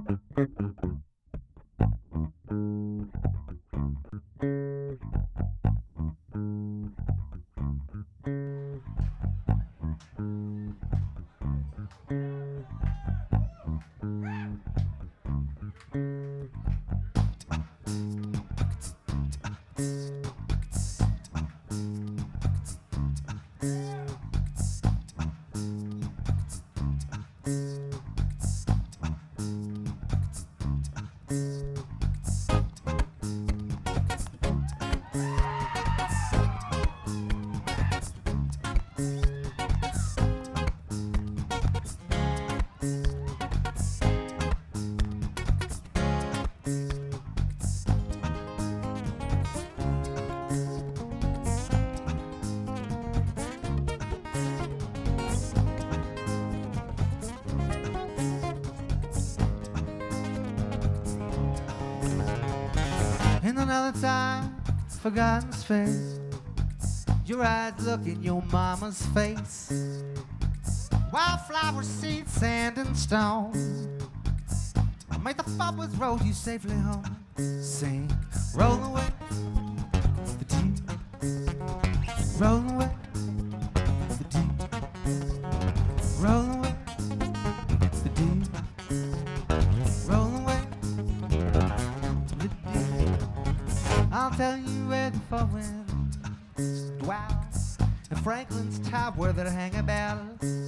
In another time, forgotten space, your eyes look in your mama's face. Wildflower seeds, sand and stone, may the flowers roll you safely home. Sing, roll away the deep, roll away the deep, roll away the deep, roll away the deep. I'll tell you where the four winds dwell, in Franklin's tower that hang about.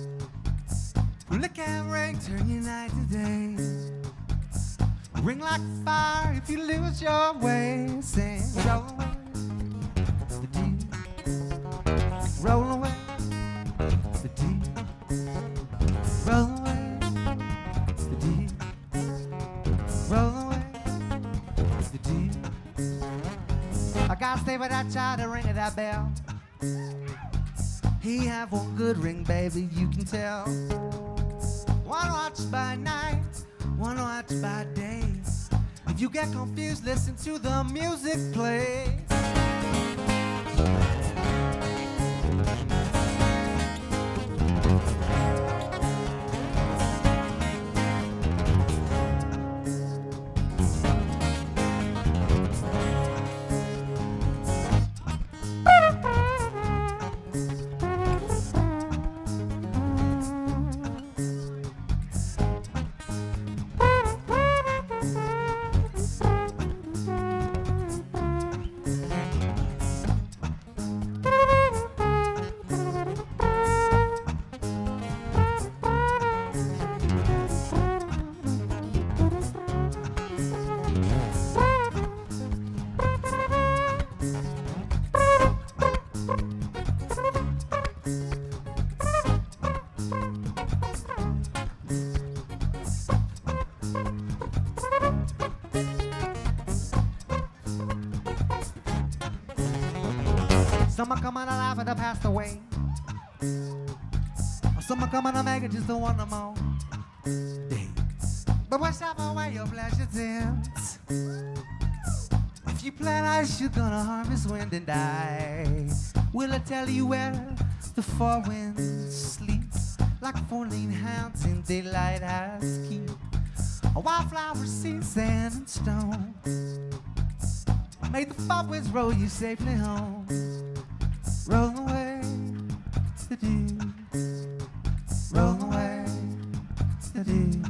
Look at rain, turn your night to day. Ring like fire if you lose your way. Sing, roll away the deep, roll away the deep, roll away the deep, roll away the deep. I gotta stay with that child, the ring of that bell. He have one good ring, baby, you can tell. One watch by night, one watch by day. If you get confused, listen to the music play. Some are coming alive and they passed away. Some are coming to make it just one more day. But whichever way your pleasure tends, if you plant ice, you're gonna harvest wind and die. Will I tell you where the four winds sleep, like 14 hounds in daylight house keep? A wildflower, seed, sand, and stone. May the four winds roll you safely home. Roll away the deep, roll away the deep.